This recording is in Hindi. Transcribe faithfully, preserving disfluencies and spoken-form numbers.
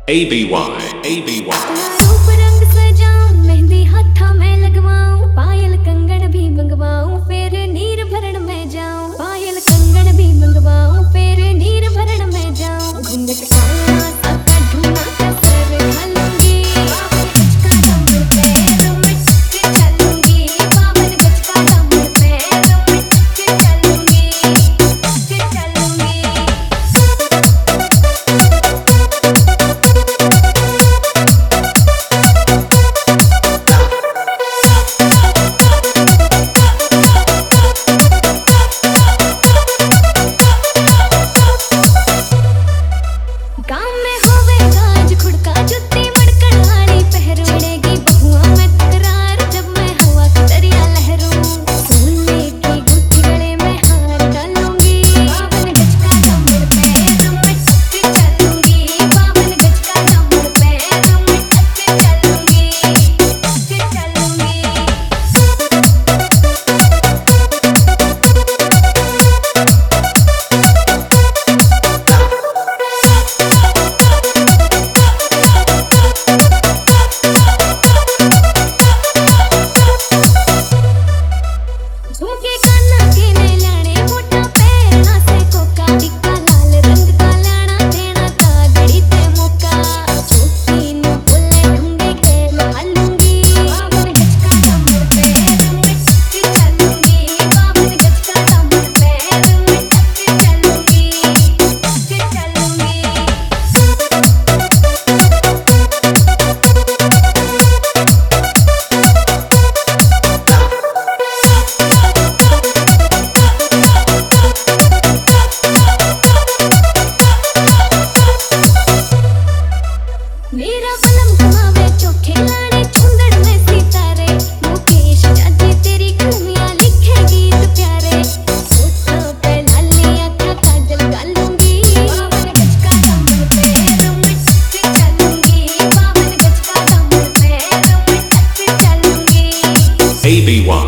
A B Y, A B Y. रूप रंग सजाऊं, मेहंदी हाथा में लगवाऊं, पायल कंगन भी मंगवाऊं, फिर नीर भरण में जाऊं। पायल कंगन भी मंगवाऊं, फिर नीर भरण में जाऊं। घूंघट काला साका ढूंढा का सर ढालूंगी, बावन गज का दामन पैरों में टक के चलूंगी, बावन गज का दामन पैरों में टक के चलूंगी, टक के चलूंगी। गाँव में होवे गाज खुड़का जुत्ती मड़कड़ हाड़ी पहरू, छिड़ेगी बहुआ में तकरार जब मैं हवा की दरिया लहरूं। सोने की गुत्थी गले में हार डालूंगी, बावन गज का दामन पैरों में टक के चलूंगी, बावन गज का दामन पैरों में टक के चलूंगी, टक के चलूंगी। झुमके कान्हा के ने लाने, मोटा पैरना से कोका, टिक्का लाल रंग का लाना, देना का घड़ी ते मौका। चोटी नु बोले ढूंढे के लूंगी, बावन गज का दामन पैरों में टक के चलूंगी, बावन गज का दामन पैरों में टक के चलूंगी, टक के चलूंगी। मेरा बलम घुमावे चोखे लाड़े, छुंदड़ में सितारे, मुकेश जाजी तेरी कमियां लिखे गीत प्यारे। होठों पे लाली आँखों काजल डालूंगी, बावन गज का दामन पैरों में टक के चलूंगी, बावन गज का दामन पैरों में टक के चलूंगी। A B Y.